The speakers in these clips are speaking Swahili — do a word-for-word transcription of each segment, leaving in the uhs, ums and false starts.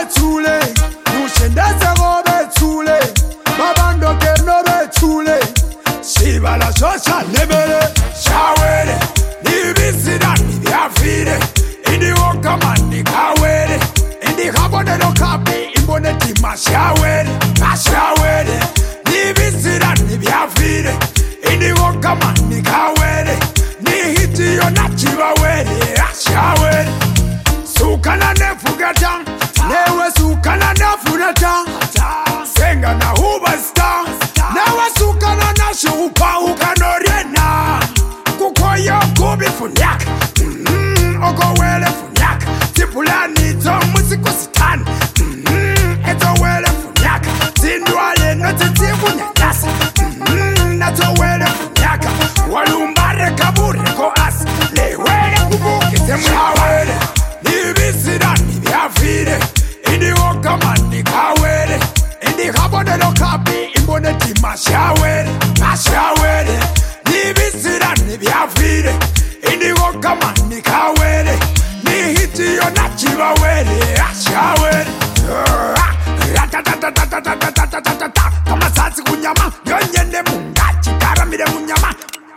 bethule Nushendeze go bethule Babando ke no bethule Shibala shosha nebele Shawere Nibisida nibiafire Indi woka mandi kawere Indi kabone no kapi Imbone tima shawere Shawere Nibisida nibiafire Indi woka mandi kawere Ni hiti yo nachiwa were Shawere Sukana nefugata Newe sukana nefugata Senga na huba star Newe sukana na shupa ukanorena Kukoyo kubi funyaka Mmm, oko wele funyaka Tipulani to musiko sitani Mmm, eto wele funyaka Tindwale no titibu nyatasa Mmm, nato wele funyaka Walumbare kabure ko as Lewele kubuki semwawele Nibisida nibiafire Indi woka mani kawele Indi kabone no kapi Imbone tima shawele Shawele Nibisida nibiafire Indi woka mani kawele Ni hiti yo nachiwa wele Shawele Ratatatatatatatatatatata Kama sasi kunyama Yonyene mungachi Karamire munyama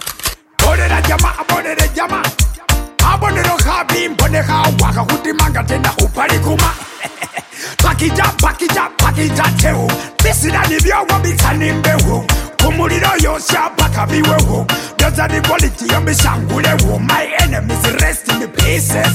Bodere jama Bodere jama Abone no kapi Mbone kawaka Kutimanga tena upari kuma Pakija, pakija, pakija teo Bisida nibyo wabita nimbewo Kumuliro yosha baka biwewo Doza the quality yambishangulewo My enemies rest in the pieces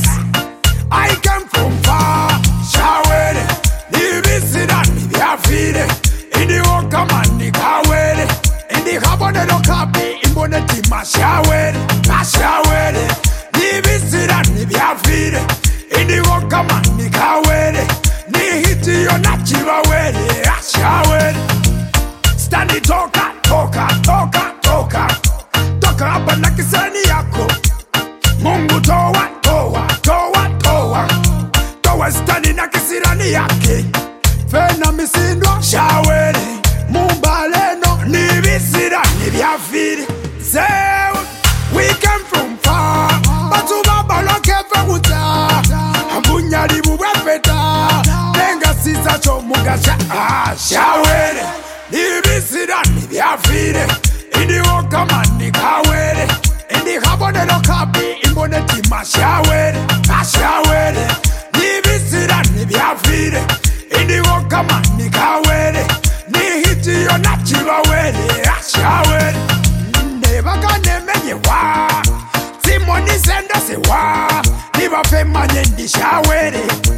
I came from far Shawere Nibisida nibiafire Indi woka mani kawere Indi kabone no kapi Imbone tima shawere Shawere Nibisida nibiafire Indi woka mani kawere Ni hiti yo nachiwa wele Shawere Standi toka, toka, toka, toka Toka hapa na kisani yako Mungu towa, towa, towa, towa Towa standi na kisirani yake Fena misindwa Shawere Mumbaleno Nibisida nibiafiri Zewe We came from far Batu baba loke feguta Ambunyari buwepeta Nenga sisa chomuga sha ah, Shawere Nibisida nibiafire Indi woka mani kawere Indi kabone no kapi Imbone tima shawere Shawere Nibisida nibiafire Indi woka mani kawere Ni hiti yo nachiwa were Shawere Nebaka nemenye wa Timoni senda se wa Niba fe manye ndi shawere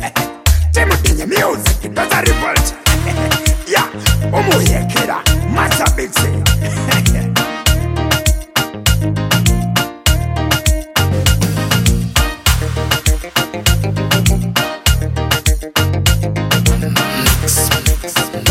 Timu dinye music doza revolt Ya, umuyekera Masa big say Mix, mix, mix.